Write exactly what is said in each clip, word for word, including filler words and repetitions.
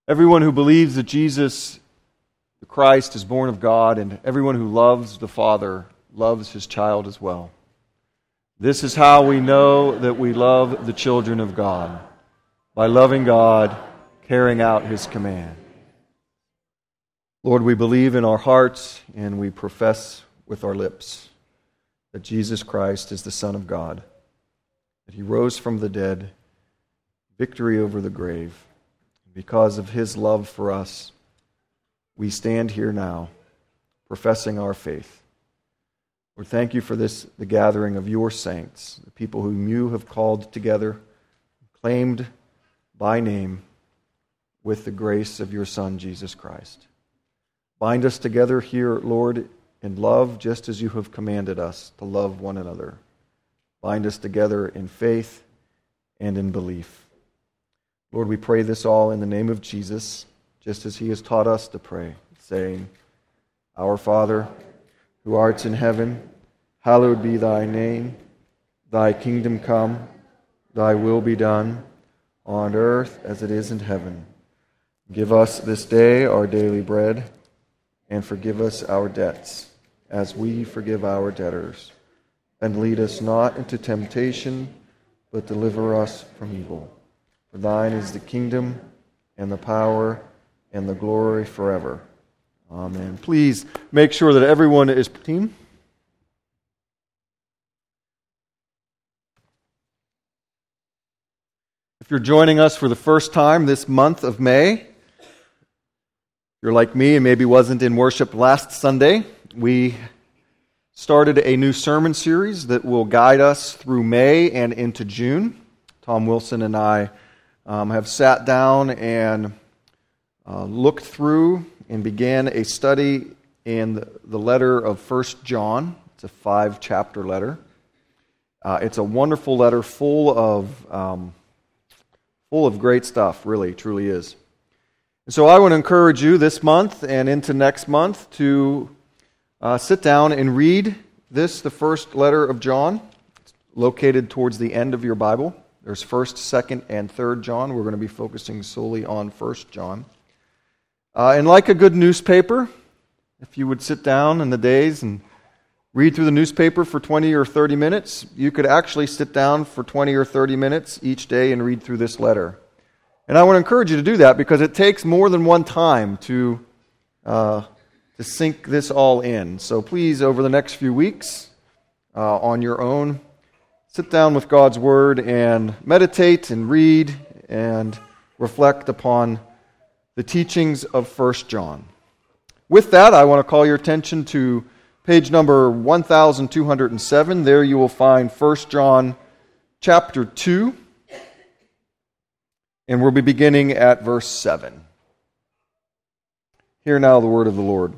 Everyone who believes that Jesus, the Christ, is born of God, and everyone who loves the Father loves his child as well. This is how we know that we love the children of God, by loving God, carrying out his command. Lord, we believe in our hearts and we profess with our lips that Jesus Christ is the Son of God, that he rose from the dead, victory over the grave. Because of his love for us, we stand here now, professing our faith. Lord, thank you for this, the gathering of your saints, the people whom you have called together, claimed by name, with the grace of your Son, Jesus Christ. Bind us together here, Lord, in love, just as you have commanded us to love one another. Bind us together in faith and in belief. Lord, we pray this all in the name of Jesus, just as he has taught us to pray, saying, Our Father, who art in heaven, hallowed be thy name. Thy kingdom come, thy will be done, on earth as it is in heaven. Give us this day our daily bread, and forgive us our debts, as we forgive our debtors. And lead us not into temptation, but deliver us from evil. For thine is the kingdom, and the power, and the glory forever. Amen. Please make sure that everyone is team. If you're joining us for the first time this month of May, you're like me and maybe wasn't in worship last Sunday, we started a new sermon series that will guide us through May and into June. Tom Wilson and I um, have sat down and uh, looked through and began a study in the letter of First John. It's a five-chapter letter. Uh, it's a wonderful letter full of um, full of great stuff, really, truly is. And so I want to encourage you this month and into next month to uh, sit down and read this, the first letter of John. It's located towards the end of your Bible. There's first, second, and third John. We're going to be focusing solely on First John. Uh, and like a good newspaper, if you would sit down in the days and read through the newspaper for twenty or thirty minutes, you could actually sit down for twenty or thirty minutes each day and read through this letter. And I want to encourage you to do that because it takes more than one time to uh, to sink this all in. So please, over the next few weeks, uh, on your own, sit down with God's Word and meditate and read and reflect upon the teachings of First John. With that, I want to call your attention to page number one thousand two hundred seven. There you will find First John chapter two. And we'll be beginning at verse seven. Hear now the word of the Lord.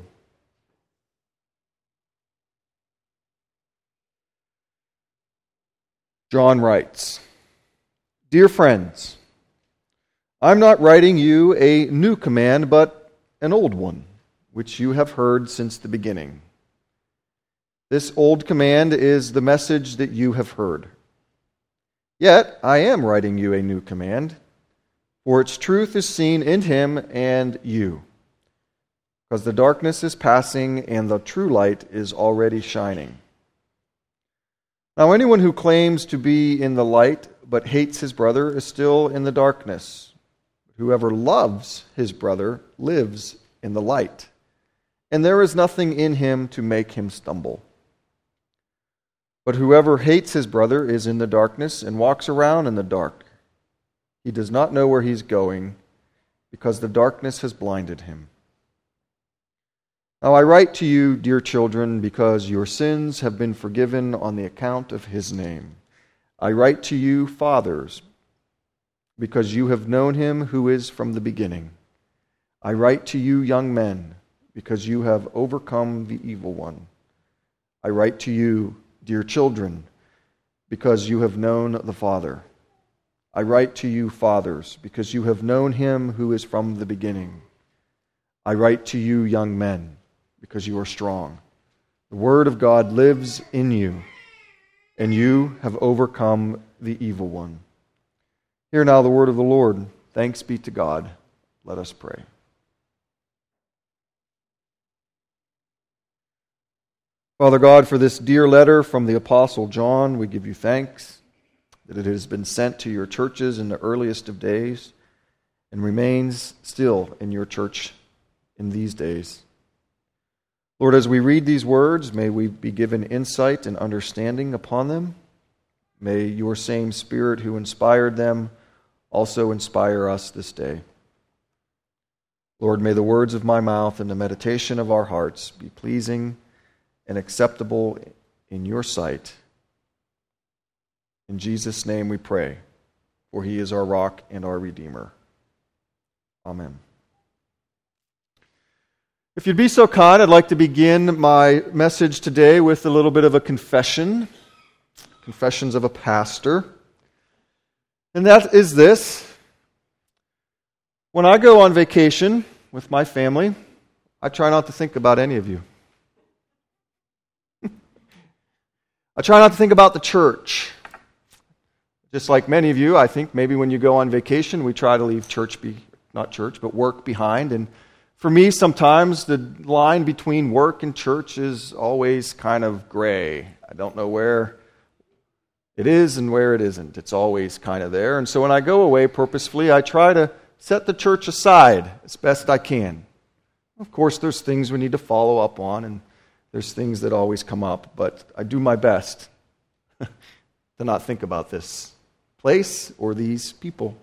John writes, Dear friends, I'm not writing you a new command, but an old one, which you have heard since the beginning. This old command is the message that you have heard. Yet I am writing you a new command, for its truth is seen in him and you, because the darkness is passing and the true light is already shining. Now anyone who claims to be in the light but hates his brother is still in the darkness. Whoever loves his brother lives in the light, and there is nothing in him to make him stumble. But whoever hates his brother is in the darkness and walks around in the dark. He does not know where he's going, because the darkness has blinded him. Now I write to you, dear children, because your sins have been forgiven on the account of his name. I write to you, fathers, because you have known him who is from the beginning. I write to you, young men, because you have overcome the evil one. I write to you, dear children, because you have known the Father. I write to you, fathers, because you have known him who is from the beginning. I write to you, young men, because you are strong. The word of God lives in you, and you have overcome the evil one. Hear now the word of the Lord. Thanks be to God. Let us pray. Father God, for this dear letter from the Apostle John, we give you thanks that it has been sent to your churches in the earliest of days and remains still in your church in these days. Lord, as we read these words, may we be given insight and understanding upon them. May your same Spirit who inspired them also inspire us this day. Lord, may the words of my mouth and the meditation of our hearts be pleasing and acceptable in your sight. In Jesus' name we pray, for he is our rock and our Redeemer. Amen. If you'd be so kind, I'd like to begin my message today with a little bit of a confession. Confessions of a pastor. And that is this. When I go on vacation with my family, I try not to think about any of you. I try not to think about the church. Just like many of you, I think maybe when you go on vacation, we try to leave church, be not church, but work behind. And for me, sometimes the line between work and church is always kind of gray. I don't know where it is and where it isn't. It's always kind of there. And so when I go away purposefully, I try to set the church aside as best I can. Of course, there's things we need to follow up on, and there's things that always come up, but I do my best to not think about this place or these people.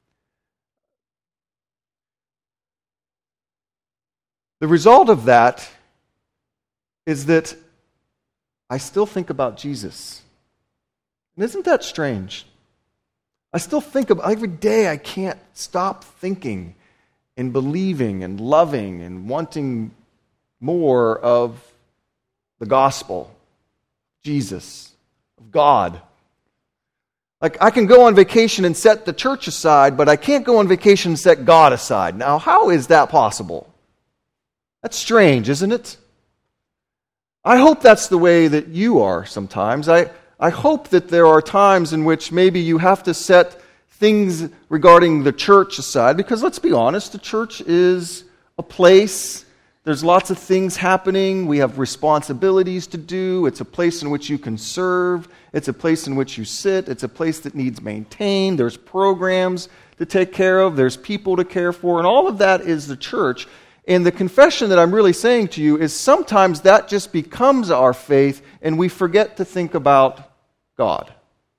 The result of that is that I still think about Jesus. And isn't that strange? I still think about, every day I can't stop thinking and believing and loving and wanting more of the gospel, Jesus, of God. Like, I can go on vacation and set the church aside, but I can't go on vacation and set God aside. Now, how is that possible? That's strange, isn't it? I hope that's the way that you are sometimes. I, I hope that there are times in which maybe you have to set things regarding the church aside, because let's be honest, the church is a place. There's lots of things happening. We have responsibilities to do. It's a place in which you can serve. It's a place in which you sit. It's a place that needs maintained. There's programs to take care of. There's people to care for. And all of that is the church. And the confession that I'm really saying to you is sometimes that just becomes our faith and we forget to think about God.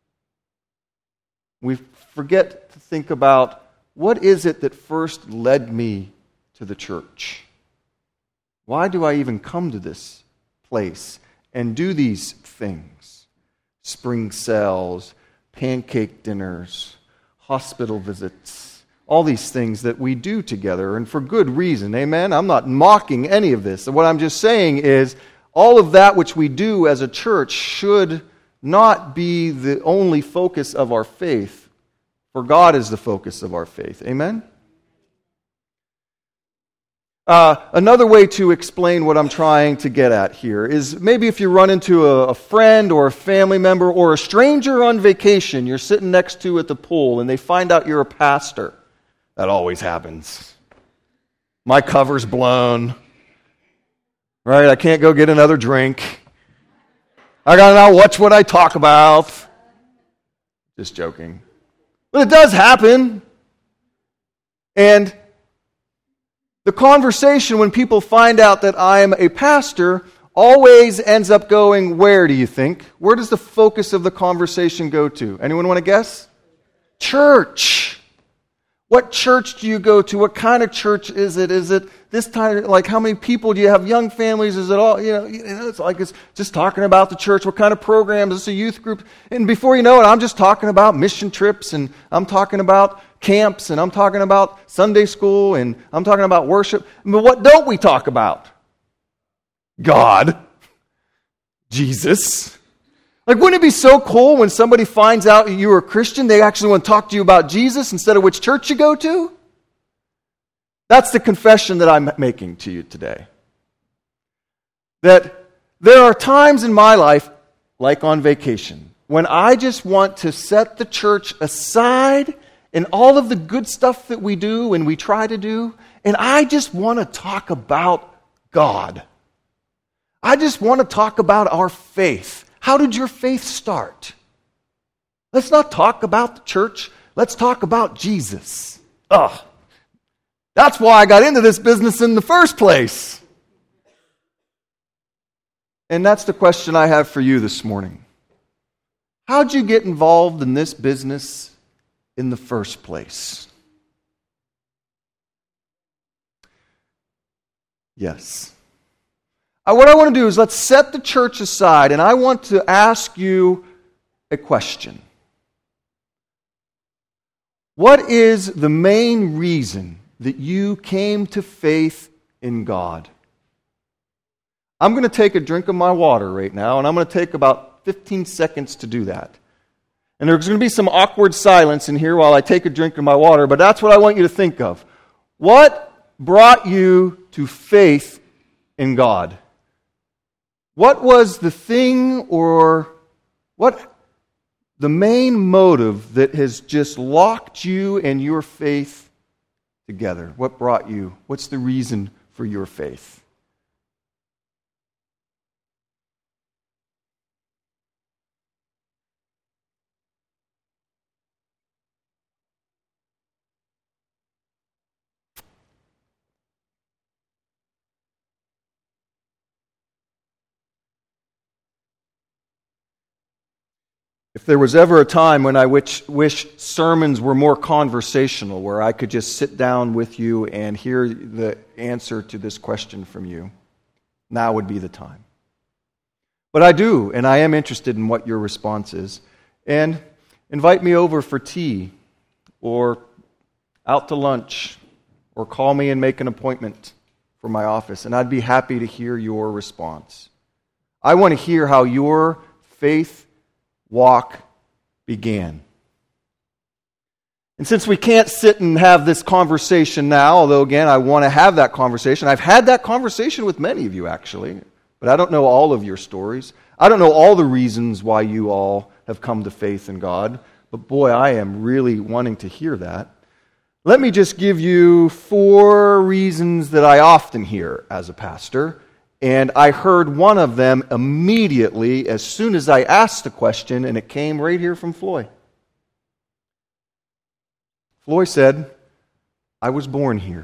We forget to think about what is it that first led me to the church? Why do I even come to this place and do these things? Spring cells, pancake dinners, hospital visits, all these things that we do together, and for good reason, amen? I'm not mocking any of this. What I'm just saying is all of that which we do as a church should not be the only focus of our faith, for God is the focus of our faith, amen? Uh, another way to explain what I'm trying to get at here is maybe if you run into a, a friend or a family member or a stranger on vacation you're sitting next to at the pool and they find out you're a pastor. That always happens. My cover's blown. Right? I can't go get another drink. I gotta now watch what I talk about. Just joking. But it does happen. And the conversation, when people find out that I am a pastor, always ends up going, where do you think? Where does the focus of the conversation go to? Anyone want to guess? Church. What church do you go to? What kind of church is it? Is it this time, like how many people do you have? Young families? Is it all, you know, it's like it's just talking about the church. What kind of programs? Is this a youth group? And before you know it, I'm just talking about mission trips, and I'm talking about camps, and I'm talking about Sunday school, and I'm talking about worship. But what don't we talk about? God. Jesus. Like, wouldn't it be so cool when somebody finds out you were a Christian, they actually want to talk to you about Jesus instead of which church you go to? That's the confession that I'm making to you today. That there are times in my life, like on vacation, when I just want to set the church aside and all of the good stuff that we do and we try to do, and I just want to talk about God. I just want to talk about our faith. How did your faith start? Let's not talk about the church. Let's talk about Jesus. Ugh. That's why I got into this business in the first place. And that's the question I have for you this morning. How'd you get involved in this business in the first place? Yes. Uh, what I want to do is let's set the church aside, and I want to ask you a question. What is the main reason that you came to faith in God? I'm going to take a drink of my water right now, and I'm going to take about fifteen seconds to do that. And there's going to be some awkward silence in here while I take a drink of my water, but that's what I want you to think of. What brought you to faith in God? What was the thing or what the main motive that has just locked you and your faith together? What brought you? What's the reason for your faith? If there was ever a time when I wish, wish sermons were more conversational, where I could just sit down with you and hear the answer to this question from you, now would be the time. But I do, and I am interested in what your response is. And invite me over for tea, or out to lunch, or call me and make an appointment for my office, and I'd be happy to hear your response. I want to hear how your faith walk began. And since we can't sit and have this conversation now, although again, I want to have that conversation. I've had that conversation with many of you actually, but I don't know all of your stories. I don't know all the reasons why you all have come to faith in God, but boy, I am really wanting to hear that. Let me just give you four reasons that I often hear as a pastor. And I heard one of them immediately as soon as I asked the question, and it came right here from Floy. Floy said, I was born here.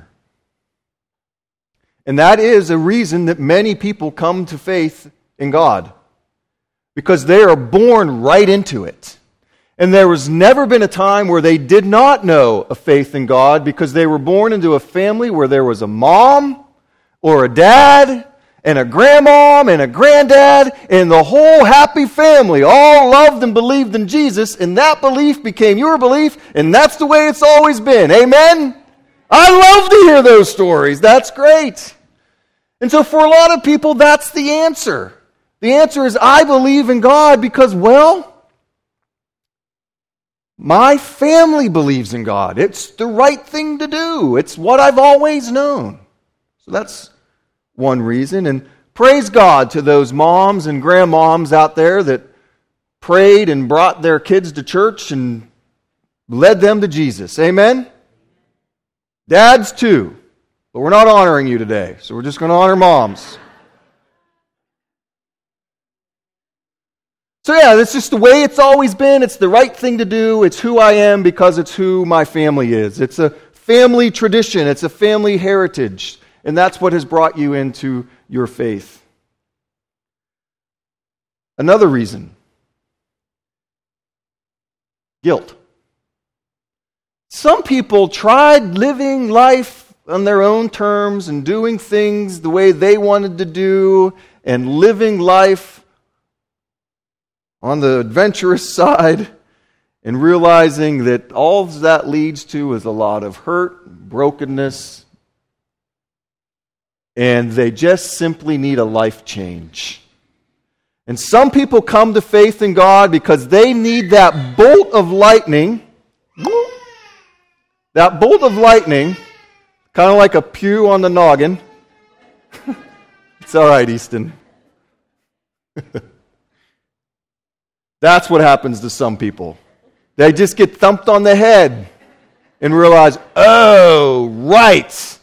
And that is a reason that many people come to faith in God, because they are born right into it. And there has never been a time where they did not know a faith in God, because they were born into a family where there was a mom or a dad and a grandmom and a granddad, and the whole happy family all loved and believed in Jesus, and that belief became your belief, and that's the way it's always been. Amen? I love to hear those stories. That's great. And so for a lot of people, that's the answer. The answer is, I believe in God because, well, my family believes in God. It's the right thing to do. It's what I've always known. So that's one reason. And praise God to those moms and grandmoms out there that prayed and brought their kids to church and led them to Jesus. Amen? Dads too. But we're not honoring you today, so we're just going to honor moms. So yeah, that's just the way it's always been. It's the right thing to do. It's who I am because it's who my family is. It's a family tradition. It's a family heritage. And that's what has brought you into your faith. Another reason. Guilt. Some people tried living life on their own terms and doing things the way they wanted to do and living life on the adventurous side and realizing that all that leads to is a lot of hurt, brokenness, and they just simply need a life change. And some people come to faith in God because they need that bolt of lightning, that bolt of lightning, kind of like a pew on the noggin. It's all right, Easton. That's what happens to some people. They just get thumped on the head and realize, oh, right.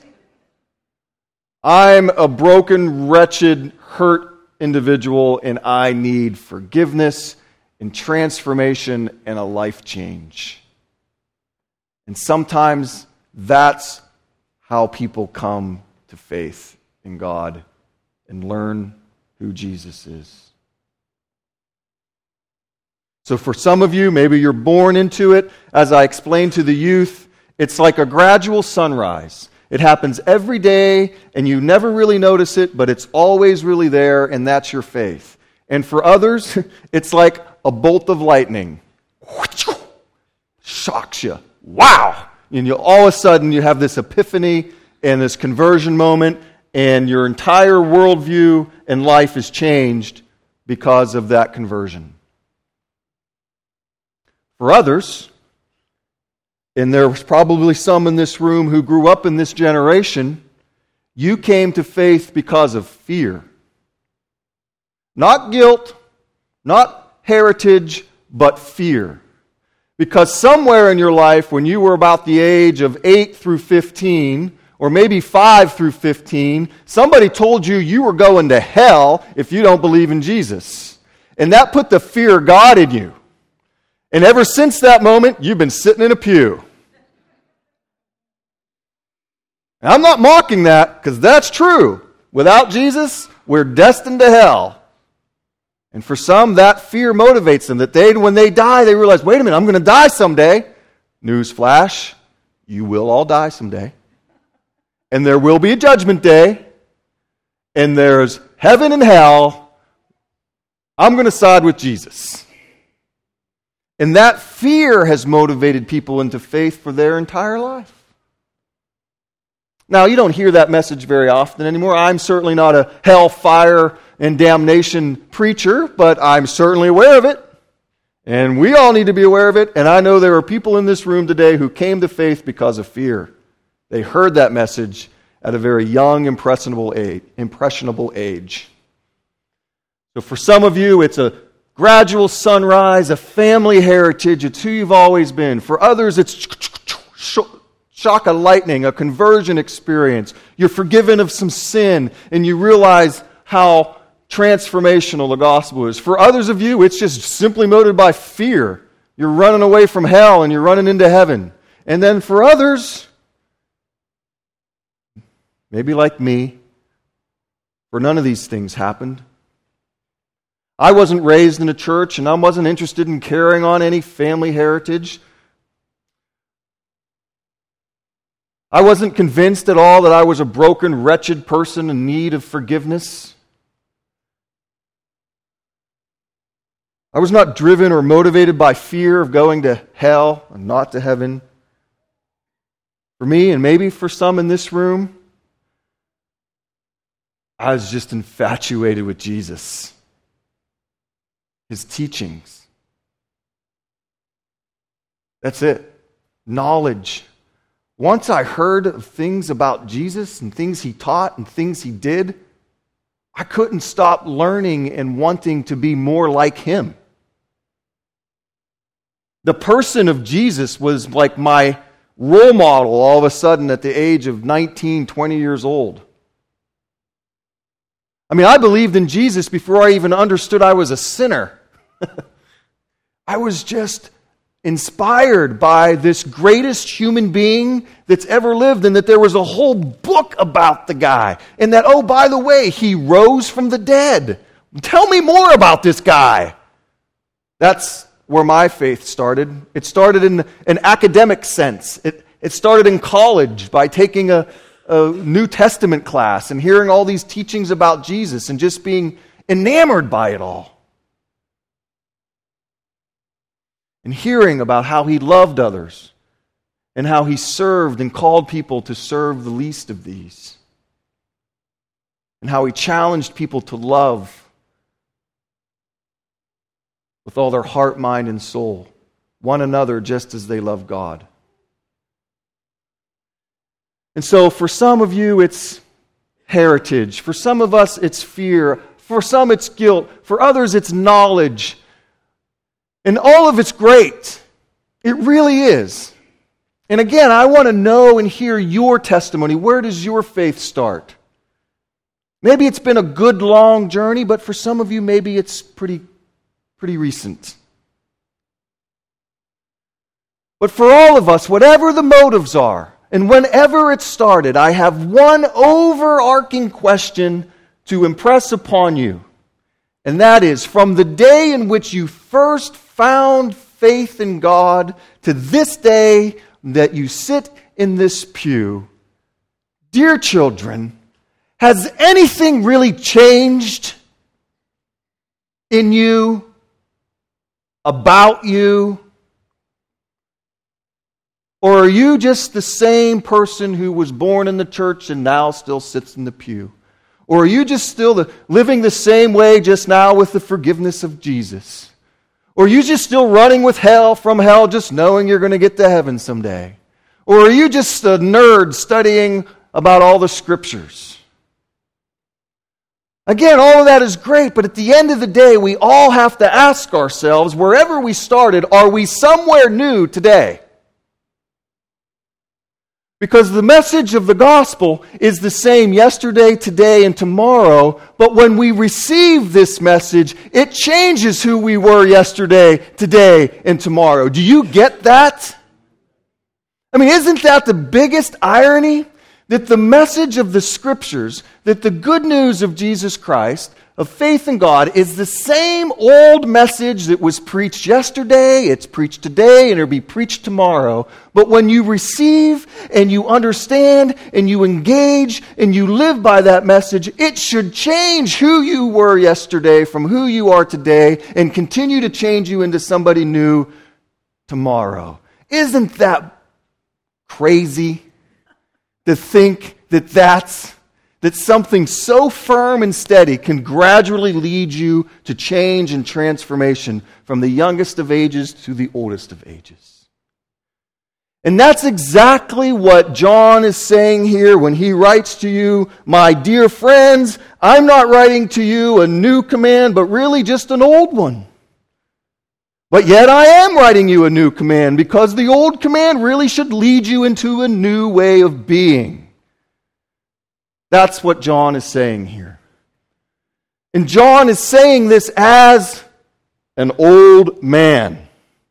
I'm a broken, wretched, hurt individual, and I need forgiveness and transformation and a life change. And sometimes that's how people come to faith in God and learn who Jesus is. So for some of you, maybe you're born into it. As I explained to the youth, it's like a gradual sunrise. It happens every day, and you never really notice it, but it's always really there, and that's your faith. And for others, it's like a bolt of lightning. Shocks you. Wow! And you all of a sudden, you have this epiphany and this conversion moment, and your entire worldview and life is changed because of that conversion. For others, and there was probably some in this room who grew up in this generation, you came to faith because of fear. Not guilt, not heritage, but fear. Because somewhere in your life, when you were about the age of eight through fifteen, or maybe five through fifteen, somebody told you you were going to hell if you don't believe in Jesus. And that put the fear of God in you. And ever since that moment, you've been sitting in a pew. And I'm not mocking that, because that's true. Without Jesus, we're destined to hell. And for some, that fear motivates them, that they, when they die, they realize, wait a minute, I'm going to die someday. Newsflash, you will all die someday. And there will be a judgment day. And there's heaven and hell. I'm going to side with Jesus. And that fear has motivated people into faith for their entire life. Now, you don't hear that message very often anymore. I'm certainly not a hellfire and damnation preacher, but I'm certainly aware of it. And we all need to be aware of it. And I know there are people in this room today who came to faith because of fear. They heard that message at a very young, impressionable age. Impressionable age. So for some of you, it's a gradual sunrise, a family heritage. It's who you've always been. For others, it's shock of lightning, a conversion experience. You're forgiven of some sin, and you realize how transformational the gospel is. For others of you, it's just simply motivated by fear. You're running away from hell, and you're running into heaven. And then for others, maybe like me, where none of these things happened. I wasn't raised in a church, and I wasn't interested in carrying on any family heritage. I wasn't convinced at all that I was a broken, wretched person in need of forgiveness. I was not driven or motivated by fear of going to hell and not to heaven. For me, and maybe for some in this room, I was just infatuated with Jesus. His teachings. That's it. Knowledge. Once I heard of things about Jesus and things he taught and things he did, I couldn't stop learning and wanting to be more like him. The person of Jesus was like my role model all of a sudden at the age of nineteen, twenty years old. I mean, I believed in Jesus before I even understood I was a sinner. I was just inspired by this greatest human being that's ever lived, and that there was a whole book about the guy. And that, oh, by the way, he rose from the dead. Tell me more about this guy. That's where my faith started. It started in an academic sense. It, it started in college by taking a a New Testament class and hearing all these teachings about Jesus and just being enamored by it all. And hearing about how he loved others and how he served and called people to serve the least of these. And how he challenged people to love with all their heart, mind, and soul, one another just as they love God. And so for some of you, it's heritage. For some of us, it's fear. For some, it's guilt. For others, it's knowledge. And all of it's great. It really is. And again, I want to know and hear your testimony. Where does your faith start? Maybe it's been a good long journey, but for some of you, maybe it's pretty, pretty recent. But for all of us, whatever the motives are, and whenever it started, I have one overarching question to impress upon you. And that is, from the day in which you first found faith in God to this day that you sit in this pew, dear children, has anything really changed in you, about you? Or are you just the same person who was born in the church and now still sits in the pew? Or are you just still the, living the same way just now with the forgiveness of Jesus? Or are you just still running with hell from hell just knowing you're going to get to heaven someday? Or are you just a nerd studying about all the scriptures? Again, all of that is great, but at the end of the day, we all have to ask ourselves, wherever we started, are we somewhere new today? Because the message of the gospel is the same yesterday, today, and tomorrow. But when we receive this message, it changes who we were yesterday, today, and tomorrow. Do you get that? I mean, isn't that the biggest irony? That the message of the Scriptures, that the good news of Jesus Christ, of faith in God, is the same old message that was preached yesterday, it's preached today, and it'll be preached tomorrow. But when you receive and you understand and you engage and you live by that message, it should change who you were yesterday from who you are today and continue to change you into somebody new tomorrow. Isn't that crazy to think that that's that something so firm and steady can gradually lead you to change and transformation from the youngest of ages to the oldest of ages? And that's exactly what John is saying here when he writes to you, my dear friends, I'm not writing to you a new command, but really just an old one. But yet I am writing you a new command, because the old command really should lead you into a new way of being. That's what John is saying here. And John is saying this as an old man.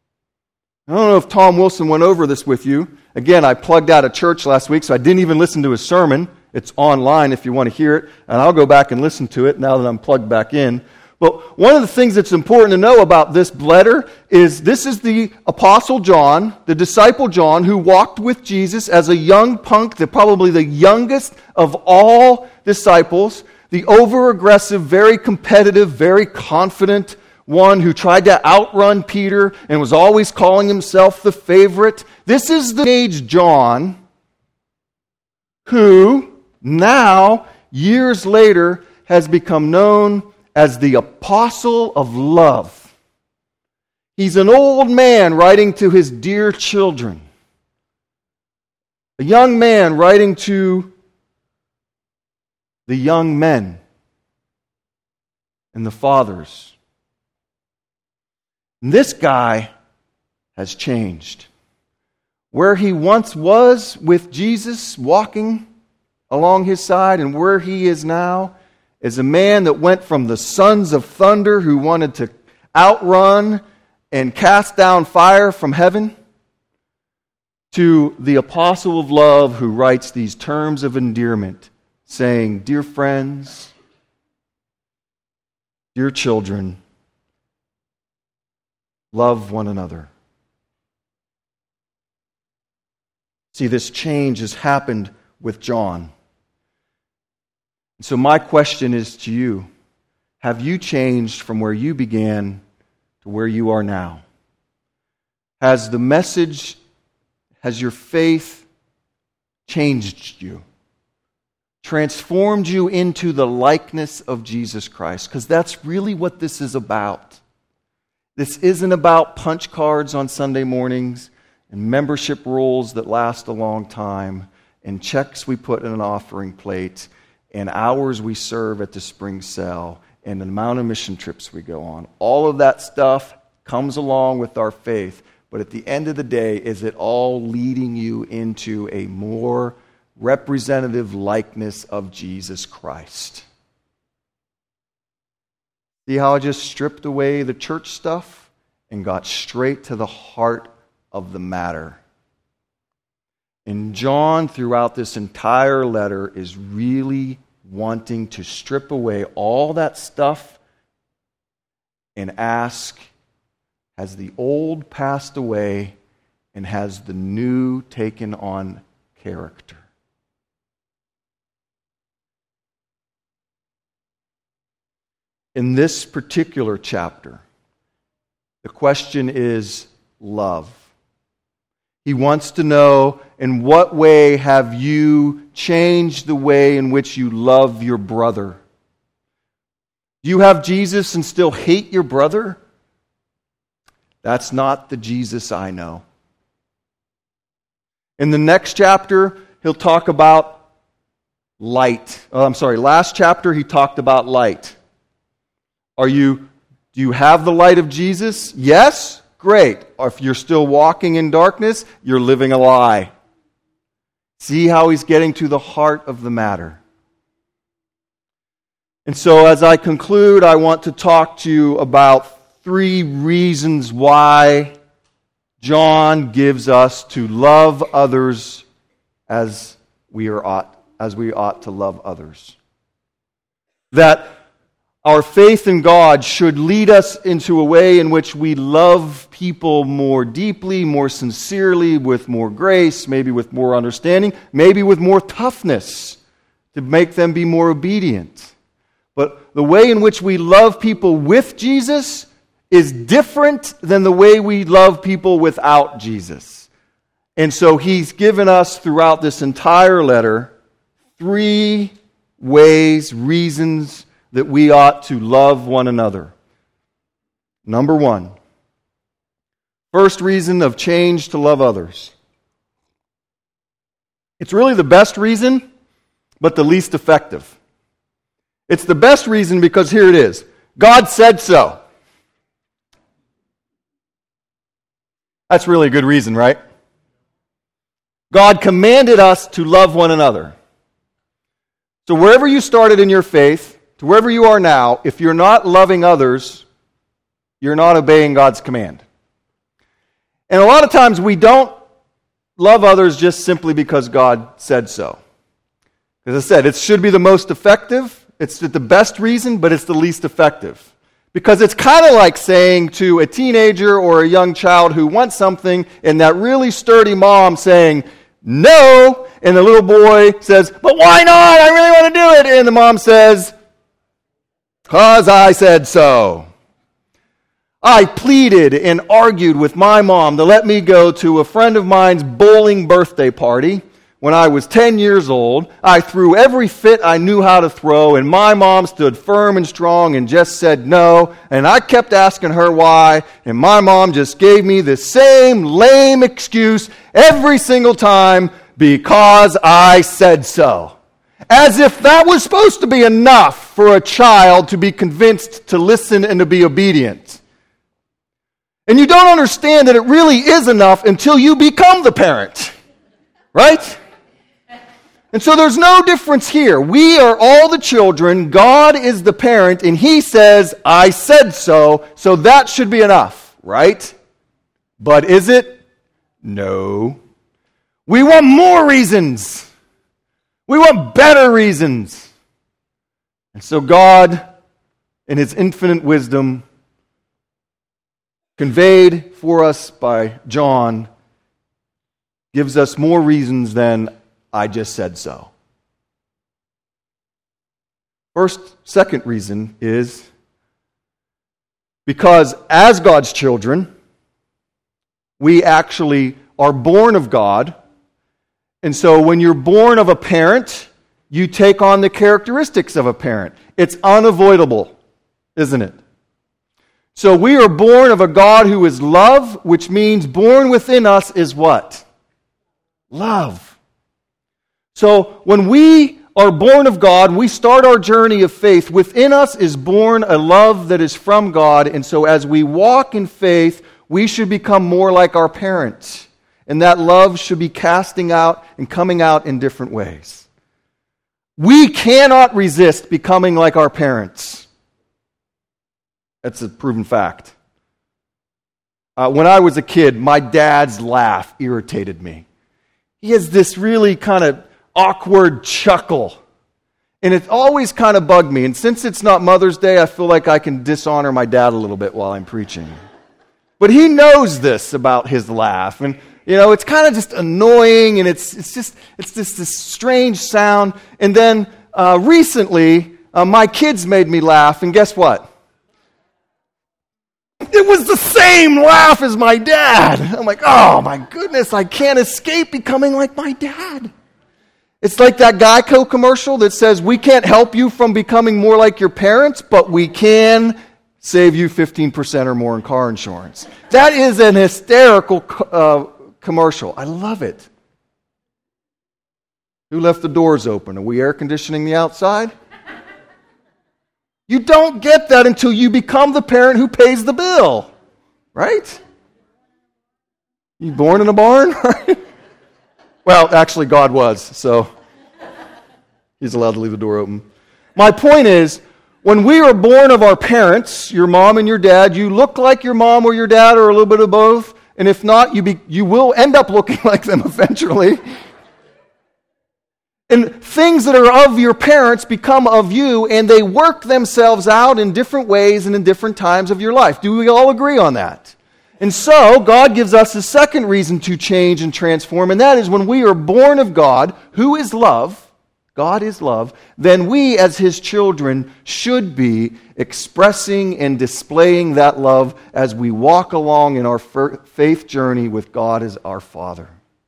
I don't know if Tom Wilson went over this with you. Again, I plugged out of church last week, so I didn't even listen to his sermon. It's online if you want to hear it, and I'll go back and listen to it now that I'm plugged back in. But one of the things that's important to know about this letter is this is the Apostle John, the disciple John, who walked with Jesus as a young punk, the, probably the youngest of all disciples, the over-aggressive, very competitive, very confident one who tried to outrun Peter and was always calling himself the favorite. This is the age John who now, years later, has become known as the apostle of love. He's an old man writing to his dear children. A young man writing to the young men and the fathers. And this guy has changed. Where he once was with Jesus walking along his side and where he is now is a man that went from the sons of thunder who wanted to outrun and cast down fire from heaven to the apostle of love who writes these terms of endearment saying, dear friends, dear children, love one another. See, this change has happened with John. So my question is to you, have you changed from where you began to where you are now? Has the message, has your faith changed you? Transformed you into the likeness of Jesus Christ? Because that's really what this is about. This isn't about punch cards on Sunday mornings and membership rolls that last a long time and checks we put in an offering plate and hours we serve at the spring cell, and the amount of mission trips we go on. All of that stuff comes along with our faith, But at the end of the day, is it all leading you into a more representative likeness of Jesus Christ? See how I just stripped away the church stuff and got straight to the heart of the matter? And John, throughout this entire letter, is really wanting to strip away all that stuff and ask, has the old passed away and has the new taken on character? In this particular chapter, the question is love. He wants to know, in what way have you changed the way in which you love your brother? Do you have Jesus and still hate your brother? That's not the Jesus I know. In the next chapter, he'll talk about light. Oh, I'm sorry, last chapter he talked about light. Are you, do you have the light of Jesus? Yes? Great. Or if you're still walking in darkness, you're living a lie. See how he's getting to the heart of the matter. And so as I conclude, I want to talk to you about three reasons why John gives us to love others as we are ought, as we ought to love others. That our faith in God should lead us into a way in which we love people more deeply, more sincerely, with more grace, maybe with more understanding, maybe with more toughness to make them be more obedient. But the way in which we love people with Jesus is different than the way we love people without Jesus. And so he's given us throughout this entire letter three ways, reasons that we ought to love one another. Number one, first reason of change to love others. It's really the best reason, but the least effective. It's the best reason because here it is. God said so. That's really a good reason, right? God commanded us to love one another. So wherever you started in your faith, to wherever you are now, if you're not loving others, you're not obeying God's command. And a lot of times we don't love others just simply because God said so. As I said, it should be the most effective. It's the best reason, but it's the least effective. Because it's kind of like saying to a teenager or a young child who wants something, and that really sturdy mom saying, no, and the little boy says, but why not? I really want to do it. And the mom says, because I said so. I pleaded and argued with my mom to let me go to a friend of mine's bowling birthday party. When I was ten years old, I threw every fit I knew how to throw, and my mom stood firm and strong and just said no, and I kept asking her why, and my mom just gave me the same lame excuse every single time, because I said so. As if that was supposed to be enough for a child to be convinced to listen and to be obedient. And you don't understand that it really is enough until you become the parent. Right? And so there's no difference here. We are all the children. God is the parent, and He says, I said so, so that should be enough, right? But is it? No. We want more reasons. We want better reasons. And so God, in His infinite wisdom, conveyed for us by John, gives us more reasons than I just said so. First, second reason is because as God's children, we actually are born of God. And so when you're born of a parent, you take on the characteristics of a parent. It's unavoidable, isn't it? So we are born of a God who is love, which means born within us is what? Love. So when we are born of God, we start our journey of faith. Within us is born a love that is from God. And so as we walk in faith, We should become more like our parents. And that love should be casting out and coming out in different ways. We cannot resist becoming like our parents. That's a proven fact. Uh, when I was a kid, my dad's laugh irritated me. He has this really kind of awkward chuckle. And it always kind of bugged me. And since it's not Mother's Day, I feel like I can dishonor my dad a little bit while I'm preaching. But he knows this about his laugh. And, you know, it's kind of just annoying. And it's it's just, it's just this strange sound. And then uh, recently, uh, my kids made me laugh. And guess what? It was the same laugh as my dad. I'm like, oh my goodness, I can't escape becoming like my dad. It's like that Geico commercial that says, we can't help you from becoming more like your parents, but we can save you fifteen percent or more in car insurance. That is an hysterical uh, commercial. I love it. Who left the doors open? Are we air conditioning the outside? You don't get that until you become the parent who pays the bill, right? You born in a barn, right? Well, actually, God was, so He's allowed to leave the door open. My point is, when we are born of our parents, your mom and your dad, you look like your mom or your dad or a little bit of both, and if not, you be, you will end up looking like them eventually. And things that are of your parents become of you, and they work themselves out in different ways and in different times of your life. Do we all agree on that? And so, God gives us a second reason to change and transform, and that is when we are born of God, who is love, God is love, then we as His children should be expressing and displaying that love as we walk along in our faith journey with God as our Father.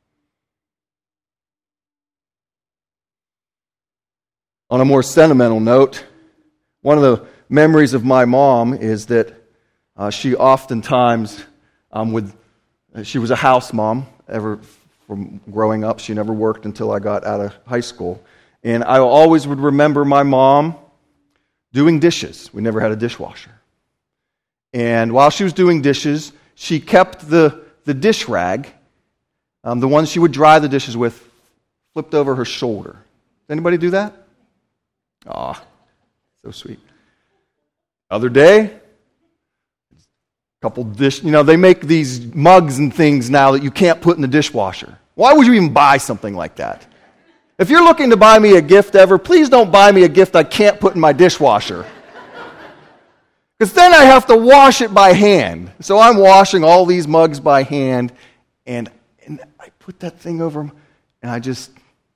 On a more sentimental note, one of the memories of my mom is that uh, she oftentimes um, would, she was a house mom ever from growing up. She never worked until I got out of high school. And I always would remember my mom doing dishes. We never had a dishwasher. And while she was doing dishes, she kept the, the dish rag, um, the one she would dry the dishes with, flipped over her shoulder. Anybody do that? Aw, so sweet. Other day, a couple dish, you know, they make these mugs and things now that you can't put in the dishwasher. Why would you even buy something like that? If you're looking to buy me a gift ever, please don't buy me a gift I can't put in my dishwasher. Because then I have to wash it by hand. So I'm washing all these mugs by hand, and, and I put that thing over them, and I just,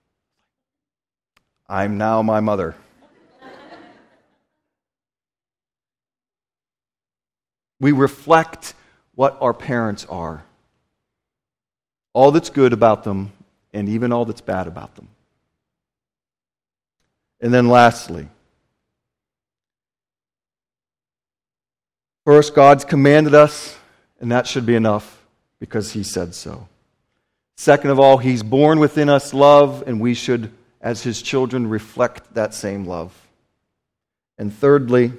I'm now my mother. We reflect what our parents are. All that's good about them, and even all that's bad about them. And then lastly, first, God's commanded us, and that should be enough because He said so. Second of all, He's born within us love, and we should, as His children, reflect that same love. And thirdly,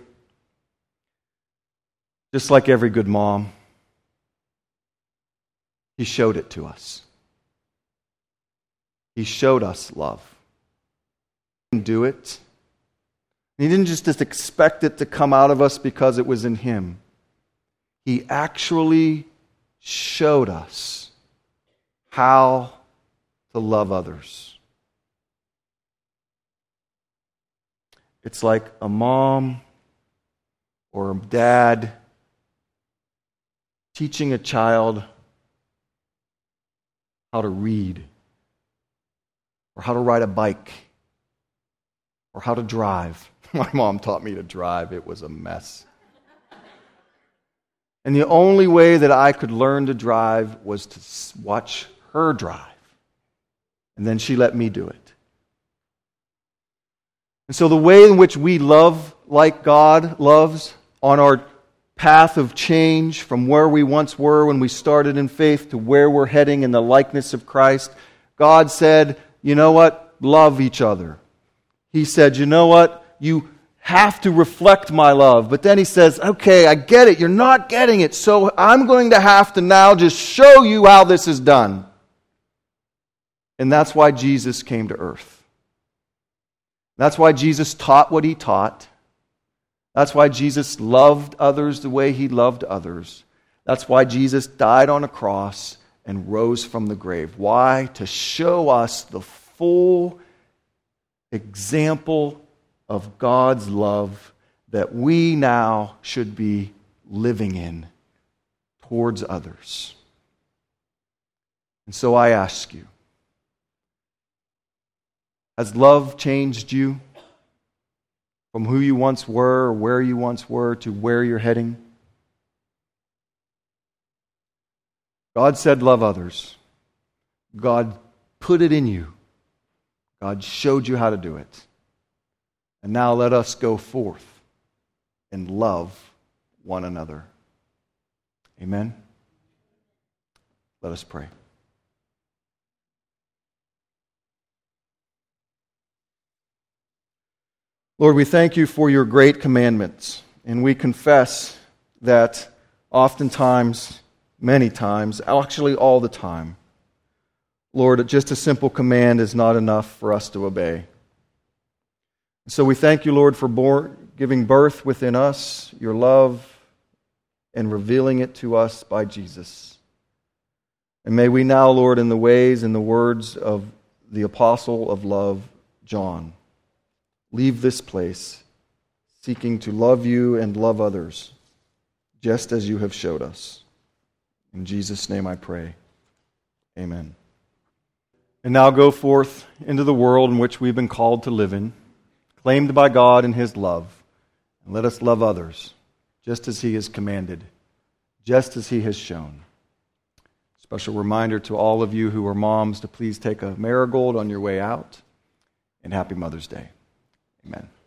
just like every good mom, He showed it to us. He showed us love. He didn't do it. He didn't just expect it to come out of us because it was in Him. He actually showed us how to love others. It's like a mom or a dad teaching a child how to read, or how to ride a bike, or how to drive. My mom taught me to drive. It was a mess. And the only way that I could learn to drive was to watch her drive. And then she let me do it. And so the way in which we love like God loves on our path of change from where we once were when we started in faith to where we're heading in the likeness of Christ, God said, you know what? Love each other. He said, you know what? You have to reflect my love. But then he says, okay, I get it. You're not getting it. So I'm going to have to now just show you how this is done. And that's why Jesus came to earth. That's why Jesus taught what he taught. That's why Jesus loved others the way he loved others. That's why Jesus died on a cross and rose from the grave. Why? To show us the full example of God's love that we now should be living in towards others. And so I ask you, has love changed you from who you once were or where you once were to where you're heading? God said, love others. God put it in you. God showed you how to do it. And now let us go forth and love one another. Amen? Let us pray. Lord, we thank you for your great commandments, and we confess that oftentimes, many times, actually all the time, Lord, just a simple command is not enough for us to obey. So we thank you, Lord, for born, giving birth within us, your love, and revealing it to us by Jesus. And may we now, Lord, in the ways and the words of the apostle of love, John, leave this place seeking to love you and love others, just as you have showed us. In Jesus' name I pray. Amen. And now go forth into the world in which we've been called to live in, claimed by God in his love, and let us love others, just as he has commanded, just as he has shown. Special reminder to all of you who are moms to please take a marigold on your way out, and happy Mother's Day. Amen.